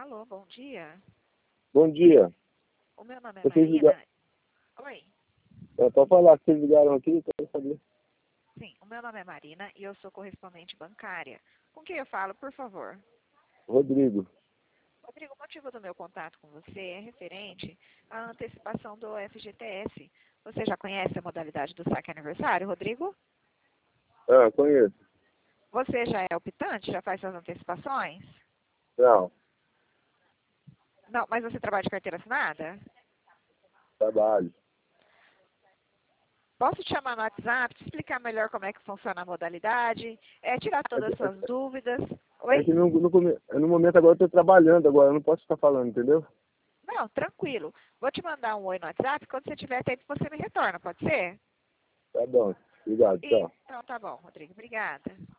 Alô, bom dia. Bom dia. O meu nome é Vocês Marina. ligaram... Oi. Pode falar que vocês ligaram aqui, quero saber. Sim, o meu nome é Marina e eu sou correspondente bancária. Com quem eu falo, por favor? Rodrigo. Rodrigo, o motivo do meu contato com você é referente à antecipação do FGTS. Você já conhece a modalidade do saque aniversário, Rodrigo? Ah, conheço. Você já é optante? Já faz suas antecipações? Não, Não, mas você trabalha de carteira assinada? trabalho. Posso te chamar no WhatsApp, te explicar melhor como é que funciona a modalidade, tirar todas as suas dúvidas? É Oi? que no momento agora eu tô trabalhando agora, eu não posso ficar falando, entendeu? Não, tranquilo. Vou te mandar um oi no WhatsApp, quando você tiver tempo você me retorna, pode ser? Tá bom. Obrigado, tchau. Então tá bom, Rodrigo. Obrigada.